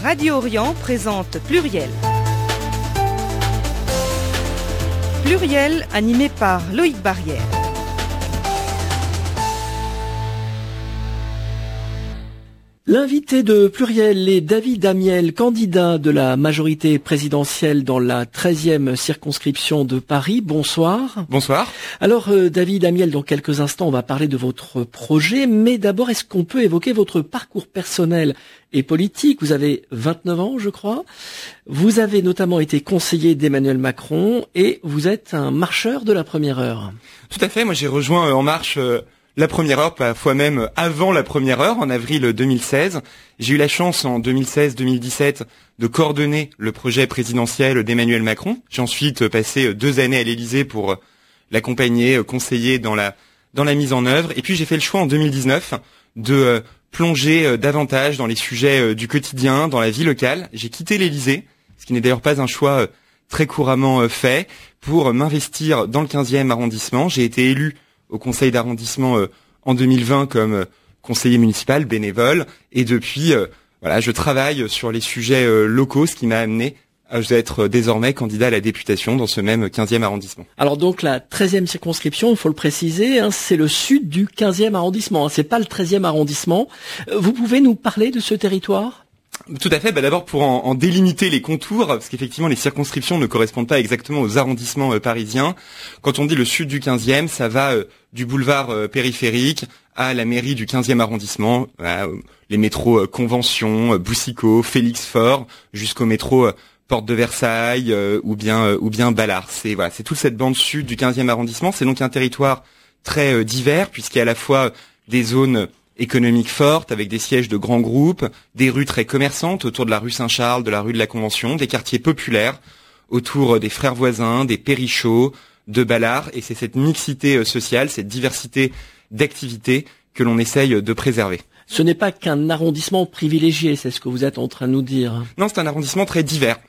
Radio Orient présente Pluriel. Pluriel animé par Loïc Barrière. L'invité de Pluriel est David Amiel, candidat de la majorité présidentielle dans la 13e circonscription de Paris. Bonsoir. Bonsoir. Alors David Amiel, dans quelques instants, on va parler de votre projet, mais d'abord, est-ce qu'on peut évoquer votre parcours personnel et politique? Vous avez 29 ans, je crois. Vous avez notamment été conseiller d'Emmanuel Macron et vous êtes un marcheur de la première heure. Tout à fait, moi j'ai rejoint En Marche la première heure, parfois même avant la première heure, en avril 2016. J'ai eu la chance en 2016-2017 de coordonner le projet présidentiel d'Emmanuel Macron. J'ai ensuite passé 2 années à l'Élysée pour l'accompagner, conseiller dans la mise en œuvre. Et puis j'ai fait le choix en 2019 de plonger davantage dans les sujets du quotidien, dans la vie locale. J'ai quitté l'Élysée, ce qui n'est d'ailleurs pas un choix très couramment fait, pour m'investir dans le 15e arrondissement. J'ai été élu au conseil d'arrondissement en 2020 comme conseiller municipal bénévole, et depuis je travaille sur les sujets locaux, ce qui m'a amené à être désormais candidat à la députation dans ce même 15e arrondissement. Alors donc la 13e circonscription, il faut le préciser, c'est le sud du 15e arrondissement, c'est pas le 13e arrondissement. Vous pouvez nous parler de ce territoire ? Tout à fait. D'abord pour en délimiter les contours, parce qu'effectivement les circonscriptions ne correspondent pas exactement aux arrondissements parisiens. Quand on dit le sud du 15e, ça va du boulevard périphérique à la mairie du 15e arrondissement, les métros Convention, Boucicaut, Félix-Faure, jusqu'au métro Porte de Versailles ou bien Ballard. C'est toute cette bande sud du 15e arrondissement. C'est donc un territoire très divers, puisqu'il y a à la fois des zones économique forte, avec des sièges de grands groupes, des rues très commerçantes autour de la rue Saint-Charles, de la rue de la Convention, des quartiers populaires autour des Frères Voisins, des Périchaux, de Ballard, et c'est cette mixité sociale, cette diversité d'activités que l'on essaye de préserver. Ce n'est pas qu'un arrondissement privilégié, c'est ce que vous êtes en train de nous dire. Non, c'est un arrondissement très divers,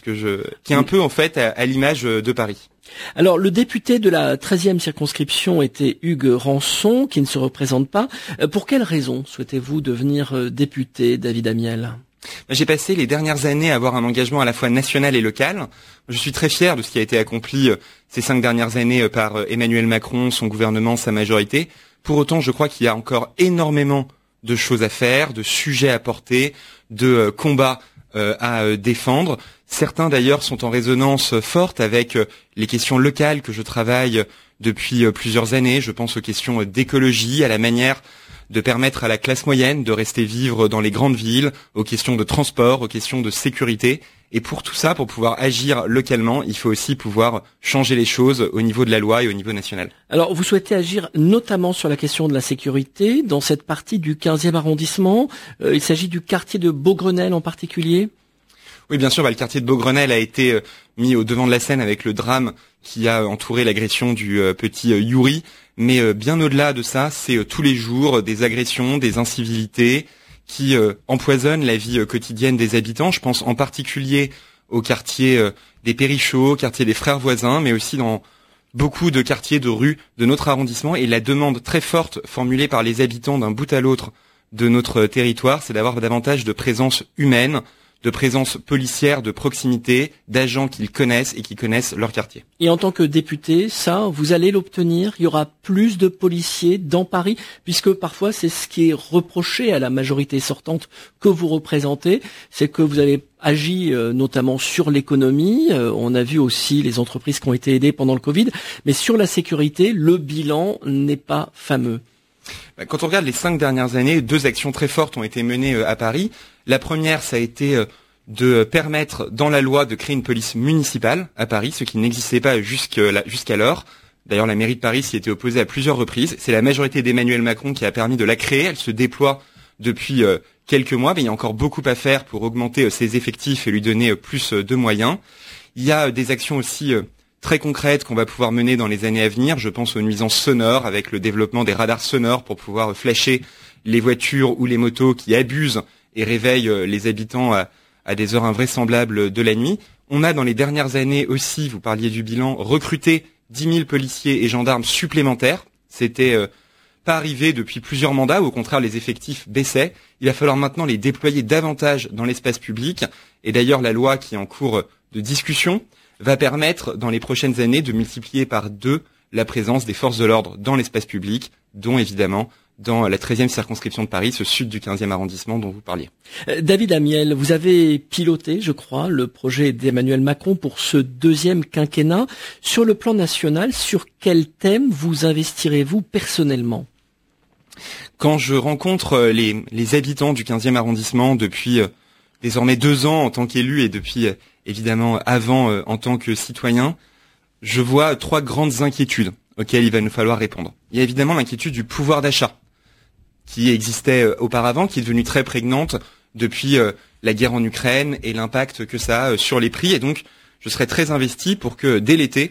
qui est un peu en fait à l'image de Paris. Alors, le député de la 13e circonscription était Hugues Rançon, qui ne se représente pas. Pour quelles raisons souhaitez-vous devenir député, David Amiel ? J'ai passé les dernières années à avoir un engagement à la fois national et local. Je suis très fier de ce qui a été accompli ces 5 dernières années par Emmanuel Macron, son gouvernement, sa majorité. Pour autant, je crois qu'il y a encore énormément de choses à faire, de sujets à porter, de combats à défendre. Certains d'ailleurs sont en résonance forte avec les questions locales que je travaille depuis plusieurs années. Je pense aux questions d'écologie, à la manière de permettre à la classe moyenne de rester vivre dans les grandes villes, aux questions de transport, aux questions de sécurité. Et pour tout ça, pour pouvoir agir localement, il faut aussi pouvoir changer les choses au niveau de la loi et au niveau national. Alors, vous souhaitez agir notamment sur la question de la sécurité dans cette partie du 15e arrondissement. Il s'agit du quartier de Beaugrenelle en particulier ? Oui, bien sûr, le quartier de Beaugrenelle a été mis au devant de la scène avec le drame qui a entouré l'agression du petit Yuri. Mais bien au-delà de ça, c'est tous les jours des agressions, des incivilités qui empoisonnent la vie quotidienne des habitants. Je pense en particulier au quartier des Périchaux, au quartier des Frères Voisins, mais aussi dans beaucoup de quartiers de rues de notre arrondissement. Et la demande très forte formulée par les habitants d'un bout à l'autre de notre territoire, c'est d'avoir davantage de présence humaine, de présence policière, de proximité, d'agents qu'ils connaissent et qui connaissent leur quartier. Et en tant que député, ça, vous allez l'obtenir? Il y aura plus de policiers dans Paris, puisque parfois c'est ce qui est reproché à la majorité sortante que vous représentez, c'est que vous avez agi notamment sur l'économie, on a vu aussi les entreprises qui ont été aidées pendant le Covid, mais sur la sécurité, le bilan n'est pas fameux. Quand on regarde les 5 dernières années, 2 actions très fortes ont été menées à Paris. La première, ça a été de permettre dans la loi de créer une police municipale à Paris, ce qui n'existait pas jusqu'alors. D'ailleurs, la mairie de Paris s'y était opposée à plusieurs reprises. C'est la majorité d'Emmanuel Macron qui a permis de la créer. Elle se déploie depuis quelques mois, mais il y a encore beaucoup à faire pour augmenter ses effectifs et lui donner plus de moyens. Il y a des actions aussi très concrètes qu'on va pouvoir mener dans les années à venir. Je pense aux nuisances sonores avec le développement des radars sonores pour pouvoir flasher les voitures ou les motos qui abusent et réveillent les habitants à des heures invraisemblables de la nuit. On a dans les dernières années aussi, vous parliez du bilan, recruté 10 000 policiers et gendarmes supplémentaires. C'était pas arrivé depuis plusieurs mandats, où au contraire les effectifs baissaient. Il va falloir maintenant les déployer davantage dans l'espace public. Et d'ailleurs, la loi qui est en cours de discussion va permettre, dans les prochaines années, de multiplier par 2 la présence des forces de l'ordre dans l'espace public, dont évidemment dans la 13e circonscription de Paris, ce sud du 15e arrondissement dont vous parliez. David Amiel, vous avez piloté, je crois, le projet d'Emmanuel Macron pour ce 2e quinquennat. Sur le plan national, sur quel thème vous investirez-vous personnellement ? Quand je rencontre les habitants du 15e arrondissement depuis désormais 2 ans en tant qu'élu et depuis évidemment avant en tant que citoyen, je vois 3 grandes inquiétudes auxquelles il va nous falloir répondre. Il y a évidemment l'inquiétude du pouvoir d'achat qui existait auparavant, qui est devenue très prégnante depuis la guerre en Ukraine et l'impact que ça a sur les prix. Et donc, je serais très investi pour que dès l'été,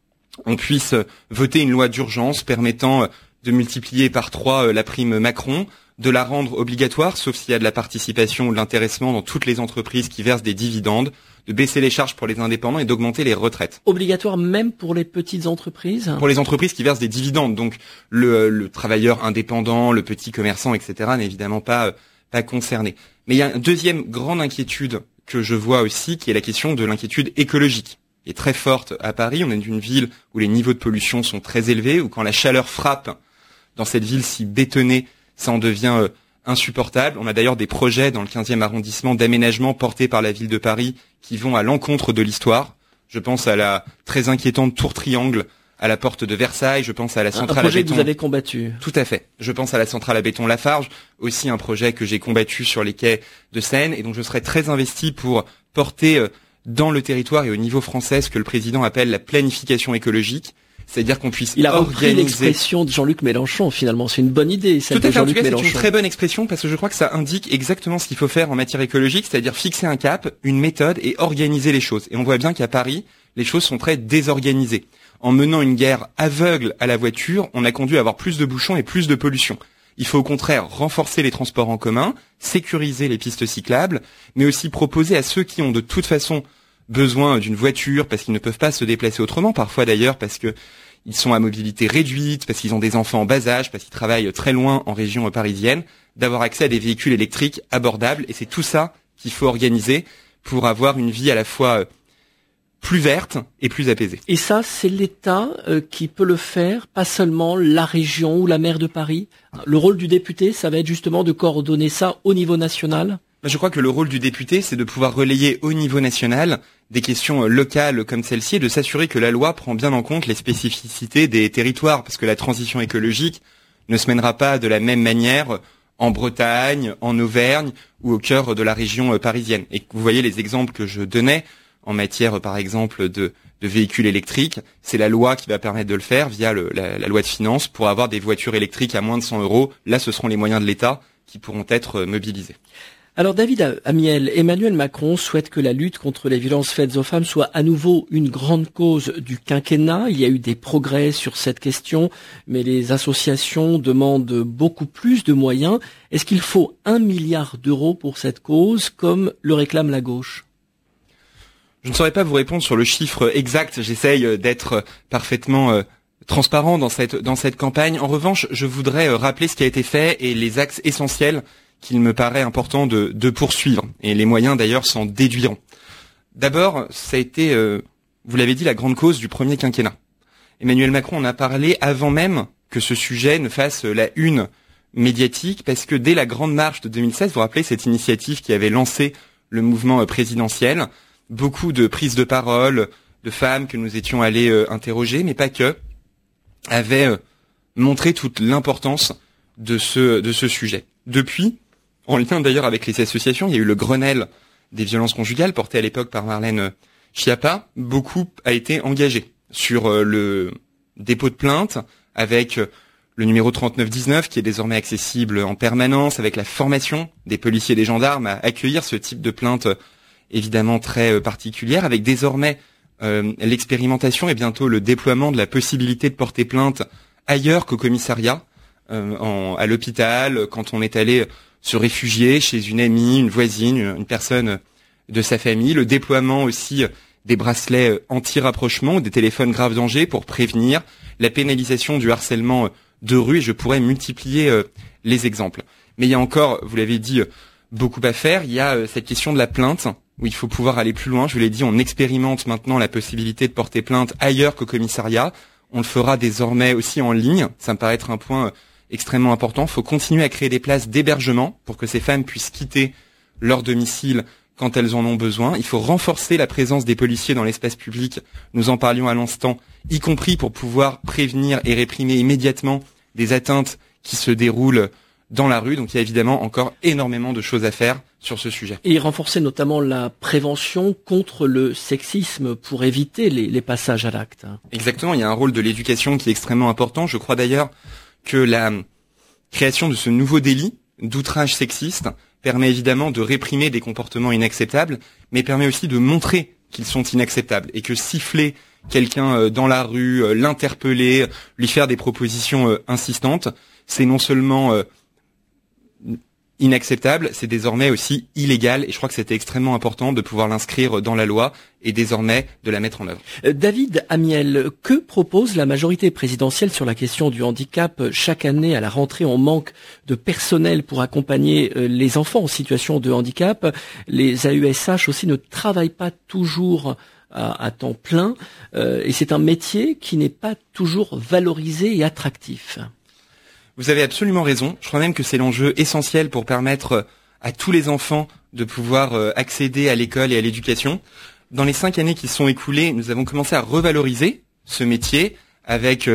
on puisse voter une loi d'urgence permettant de multiplier par 3 la prime Macron, de la rendre obligatoire, sauf s'il y a de la participation ou de l'intéressement dans toutes les entreprises qui versent des dividendes, de baisser les charges pour les indépendants et d'augmenter les retraites. Obligatoire même pour les petites entreprises ? Pour les entreprises qui versent des dividendes, donc le travailleur indépendant, le petit commerçant, etc. n'est évidemment pas concerné. Mais il y a une deuxième grande inquiétude que je vois aussi, qui est la question de l'inquiétude écologique. Elle est très forte à Paris. On est une ville où les niveaux de pollution sont très élevés, où quand la chaleur frappe dans cette ville si bétonnée, ça en devient insupportable. On a d'ailleurs des projets dans le 15e arrondissement d'aménagement portés par la ville de Paris qui vont à l'encontre de l'histoire. Je pense à la très inquiétante tour Triangle à la porte de Versailles, je pense à la centrale à béton. Un projet que vous avez combattu. Tout à fait. Je pense à la centrale à béton Lafarge, aussi un projet que j'ai combattu sur les quais de Seine, et donc je serai très investi pour porter dans le territoire et au niveau français ce que le président appelle la planification écologique. C'est-à-dire qu'on puisse organiser... Il a repris l'expression de Jean-Luc Mélenchon, finalement. C'est une bonne idée, celle de Jean-Luc Mélenchon. C'est une très bonne expression parce que je crois que ça indique exactement ce qu'il faut faire en matière écologique, c'est-à-dire fixer un cap, une méthode et organiser les choses. Et on voit bien qu'à Paris, les choses sont très désorganisées. En menant une guerre aveugle à la voiture, on a conduit à avoir plus de bouchons et plus de pollution. Il faut au contraire renforcer les transports en commun, sécuriser les pistes cyclables, mais aussi proposer à ceux qui ont de toute façon besoin d'une voiture parce qu'ils ne peuvent pas se déplacer autrement, parfois d'ailleurs parce que ils sont à mobilité réduite, parce qu'ils ont des enfants en bas âge, parce qu'ils travaillent très loin en région parisienne, d'avoir accès à des véhicules électriques abordables. Et c'est tout ça qu'il faut organiser pour avoir une vie à la fois plus verte et plus apaisée. Et ça, c'est l'État qui peut le faire, pas seulement la région ou la maire de Paris. Le rôle du député, ça va être justement de coordonner ça au niveau national. Je crois que le rôle du député, c'est de pouvoir relayer au niveau national des questions locales comme celle-ci et de s'assurer que la loi prend bien en compte les spécificités des territoires, parce que la transition écologique ne se mènera pas de la même manière en Bretagne, en Auvergne ou au cœur de la région parisienne. Et vous voyez les exemples que je donnais en matière, par exemple, de véhicules électriques, c'est la loi qui va permettre de le faire via la loi de finances pour avoir des voitures électriques à moins de 100 €. Là, ce seront les moyens de l'État qui pourront être mobilisés. Alors David Amiel, Emmanuel Macron souhaite que la lutte contre les violences faites aux femmes soit à nouveau une grande cause du quinquennat. Il y a eu des progrès sur cette question, mais les associations demandent beaucoup plus de moyens. Est-ce qu'il faut 1 milliard d'euros pour cette cause, comme le réclame la gauche ? Je ne saurais pas vous répondre sur le chiffre exact. J'essaye d'être parfaitement transparent dans cette campagne. En revanche, je voudrais rappeler ce qui a été fait et les axes essentiels qu'il me paraît important de poursuivre. Et les moyens, d'ailleurs, s'en déduiront. D'abord, ça a été, vous l'avez dit, la grande cause du premier quinquennat. Emmanuel Macron en a parlé avant même que ce sujet ne fasse la une médiatique, parce que dès la Grande Marche de 2016, vous vous rappelez cette initiative qui avait lancé le mouvement présidentiel, beaucoup de prises de parole de femmes que nous étions allés interroger, mais pas que, avaient montré toute l'importance de ce sujet. Depuis, en lien d'ailleurs avec les associations, il y a eu le Grenelle des violences conjugales porté à l'époque par Marlène Schiappa. Beaucoup a été engagé sur le dépôt de plainte avec le numéro 3919 qui est désormais accessible en permanence, avec la formation des policiers et des gendarmes à accueillir ce type de plainte évidemment très particulière, avec désormais l'expérimentation et bientôt le déploiement de la possibilité de porter plainte ailleurs qu'au commissariat, à l'hôpital, quand on est allé se réfugier chez une amie, une voisine, une personne de sa famille, le déploiement aussi des bracelets anti-rapprochement ou des téléphones grave danger pour prévenir, la pénalisation du harcèlement de rue, et je pourrais multiplier les exemples. Mais il y a encore, vous l'avez dit, beaucoup à faire. Il y a cette question de la plainte, où il faut pouvoir aller plus loin. Je vous l'ai dit, on expérimente maintenant la possibilité de porter plainte ailleurs qu'au commissariat. On le fera désormais aussi en ligne. Ça me paraît être un point extrêmement important. Il faut continuer à créer des places d'hébergement pour que ces femmes puissent quitter leur domicile quand elles en ont besoin. Il faut renforcer la présence des policiers dans l'espace public. Nous en parlions à l'instant, y compris pour pouvoir prévenir et réprimer immédiatement des atteintes qui se déroulent dans la rue. Donc il y a évidemment encore énormément de choses à faire sur ce sujet. Et renforcer notamment la prévention contre le sexisme pour éviter les passages à l'acte. Exactement, il y a un rôle de l'éducation qui est extrêmement important. Je crois d'ailleurs que la création de ce nouveau délit d'outrage sexiste permet évidemment de réprimer des comportements inacceptables, mais permet aussi de montrer qu'ils sont inacceptables et que siffler quelqu'un dans la rue, l'interpeller, lui faire des propositions insistantes, c'est non seulement inacceptable, c'est désormais aussi illégal, et je crois que c'était extrêmement important de pouvoir l'inscrire dans la loi et désormais de la mettre en œuvre. David Amiel, que propose la majorité présidentielle sur la question du handicap? Chaque année, à la rentrée, on manque de personnel pour accompagner les enfants en situation de handicap. Les AESH aussi ne travaillent pas toujours à temps plein, et c'est un métier qui n'est pas toujours valorisé et attractif. Vous avez absolument raison. Je crois même que c'est l'enjeu essentiel pour permettre à tous les enfants de pouvoir accéder à l'école et à l'éducation. Dans les 5 années qui se sont écoulées, nous avons commencé à revaloriser ce métier avec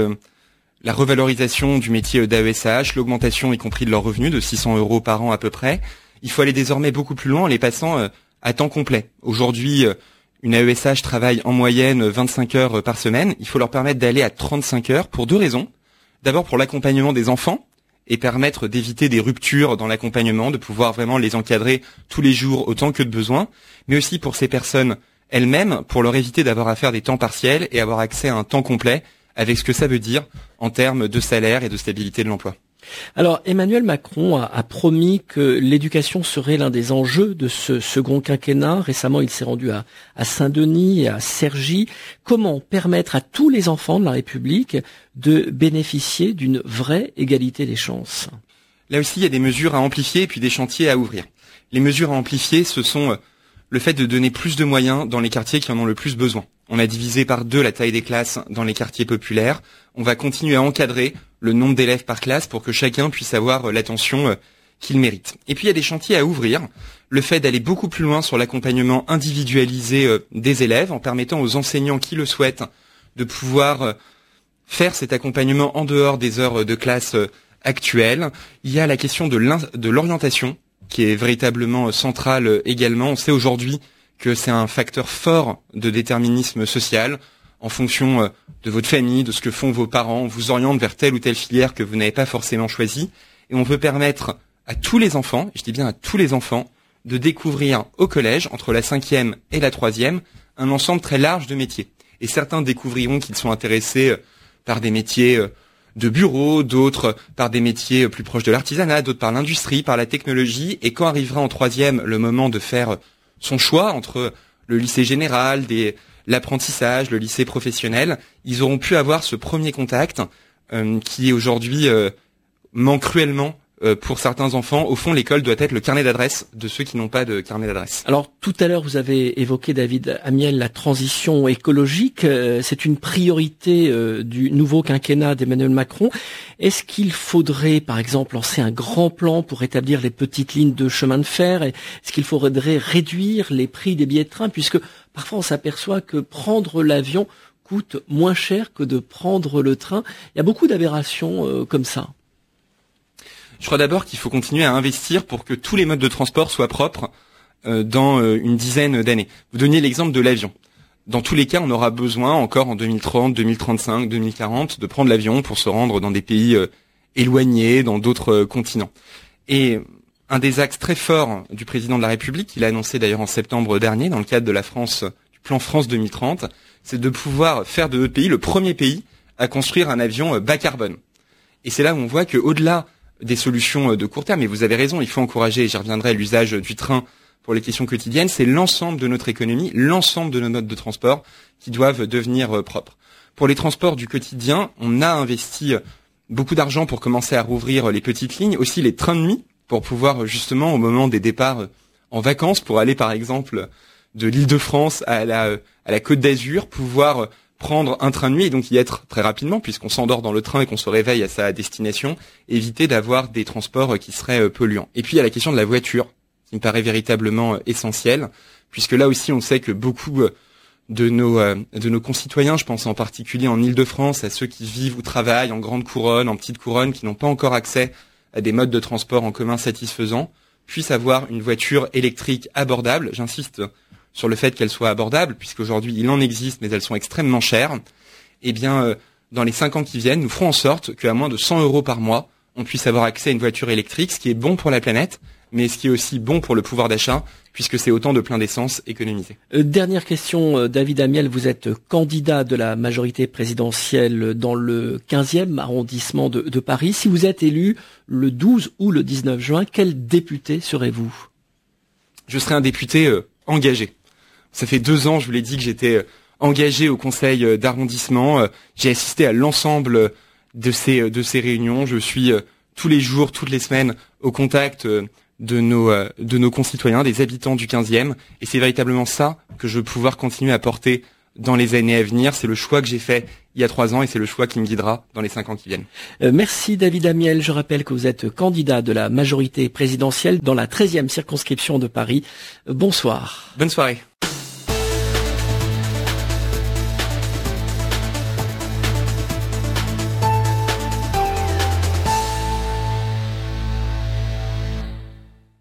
la revalorisation du métier d'AESH, l'augmentation y compris de leurs revenus de 600 € par an à peu près. Il faut aller désormais beaucoup plus loin en les passant à temps complet. Aujourd'hui, une AESH travaille en moyenne 25 heures par semaine. Il faut leur permettre d'aller à 35 heures pour 2 raisons. D'abord pour l'accompagnement des enfants et permettre d'éviter des ruptures dans l'accompagnement, de pouvoir vraiment les encadrer tous les jours autant que de besoin, mais aussi pour ces personnes elles-mêmes, pour leur éviter d'avoir à faire des temps partiels et avoir accès à un temps complet avec ce que ça veut dire en termes de salaire et de stabilité de l'emploi. Alors, Emmanuel Macron a promis que l'éducation serait l'un des enjeux de ce second quinquennat. Récemment, il s'est rendu à Saint-Denis et à Cergy. Comment permettre à tous les enfants de la République de bénéficier d'une vraie égalité des chances? Là aussi, il y a des mesures à amplifier et puis des chantiers à ouvrir. Les mesures à amplifier, ce sont le fait de donner plus de moyens dans les quartiers qui en ont le plus besoin. On a divisé par 2 la taille des classes dans les quartiers populaires. On va continuer à encadrer le nombre d'élèves par classe pour que chacun puisse avoir l'attention qu'il mérite. Et puis il y a des chantiers à ouvrir. Le fait d'aller beaucoup plus loin sur l'accompagnement individualisé des élèves en permettant aux enseignants qui le souhaitent de pouvoir faire cet accompagnement en dehors des heures de classe actuelles. Il y a la question de l'orientation qui est véritablement centrale également. On sait aujourd'hui que c'est un facteur fort de déterminisme social. En fonction de votre famille, de ce que font vos parents, on vous oriente vers telle ou telle filière que vous n'avez pas forcément choisie. Et on veut permettre à tous les enfants, je dis bien à tous les enfants, de découvrir au collège, entre la 5e et la 3e, un ensemble très large de métiers. Et certains découvriront qu'ils sont intéressés par des métiers de bureau, d'autres par des métiers plus proches de l'artisanat, d'autres par l'industrie, par la technologie. Et quand arrivera en 3e le moment de faire son choix entre le lycée général, l'apprentissage, le lycée professionnel, ils auront pu avoir ce premier contact qui aujourd'hui manque cruellement pour certains enfants. Au fond, l'école doit être le carnet d'adresse de ceux qui n'ont pas de carnet d'adresse. Alors, tout à l'heure, vous avez évoqué, David Amiel, la transition écologique. C'est une priorité du nouveau quinquennat d'Emmanuel Macron. Est-ce qu'il faudrait, par exemple, lancer un grand plan pour rétablir les petites lignes de chemin de fer? Est-ce qu'il faudrait réduire les prix des billets de train? Puisque parfois, on s'aperçoit que prendre l'avion coûte moins cher que de prendre le train. Il y a beaucoup d'aberrations comme ça. Je crois d'abord qu'il faut continuer à investir pour que tous les modes de transport soient propres dans une dizaine d'années. Vous donniez l'exemple de l'avion. Dans tous les cas, on aura besoin encore en 2030, 2035, 2040 de prendre l'avion pour se rendre dans des pays éloignés, dans d'autres continents. Et un des axes très forts du président de la République, qu'il a annoncé d'ailleurs en septembre dernier dans le cadre de du plan France 2030, c'est de pouvoir faire de notre pays le premier pays à construire un avion bas carbone. Et c'est là où on voit qu'au-delà des solutions de court terme, et vous avez raison, il faut encourager, et j'y reviendrai, l'usage du train pour les questions quotidiennes, c'est l'ensemble de notre économie, l'ensemble de nos modes de transport qui doivent devenir propres. Pour les transports du quotidien, on a investi beaucoup d'argent pour commencer à rouvrir les petites lignes, aussi les trains de nuit, pour pouvoir justement au moment des départs en vacances, pour aller par exemple de l'Île-de-France à la Côte d'Azur, pouvoir prendre un train de nuit et donc y être très rapidement, puisqu'on s'endort dans le train et qu'on se réveille à sa destination, éviter d'avoir des transports qui seraient polluants. Et puis il y a la question de la voiture, qui me paraît véritablement essentielle, puisque là aussi on sait que beaucoup de nos concitoyens, je pense en particulier en Île-de-France, à ceux qui vivent ou travaillent en grande couronne, en petite couronne, qui n'ont pas encore accès à des modes de transport en commun satisfaisants, puissent avoir une voiture électrique abordable. J'insiste sur le fait qu'elle soit abordable, puisqu'aujourd'hui il en existe, mais elles sont extrêmement chères. Eh bien, dans les 5 ans qui viennent, nous ferons en sorte qu'à moins de 100 € par mois, on puisse avoir accès à une voiture électrique, ce qui est bon pour la planète, mais ce qui est aussi bon pour le pouvoir d'achat, puisque c'est autant de plein d'essence économisé. Dernière question, David Amiel, vous êtes candidat de la majorité présidentielle dans le 15e arrondissement de Paris. Si vous êtes élu le 12 ou le 19 juin, quel député serez-vous ? Je serai un député engagé. Ça fait 2 ans, je vous l'ai dit, que j'étais engagé au conseil d'arrondissement. J'ai assisté à l'ensemble de ces réunions. Je suis tous les jours, toutes les semaines au contact de nos concitoyens, des habitants du 15e. Et c'est véritablement ça que je veux pouvoir continuer à porter dans les années à venir. C'est le choix que j'ai fait il y a 3 ans et c'est le choix qui me guidera dans les 5 ans qui viennent. Merci David Amiel. Je rappelle que vous êtes candidat de la majorité présidentielle dans la 13e circonscription de Paris. Bonsoir. Bonne soirée.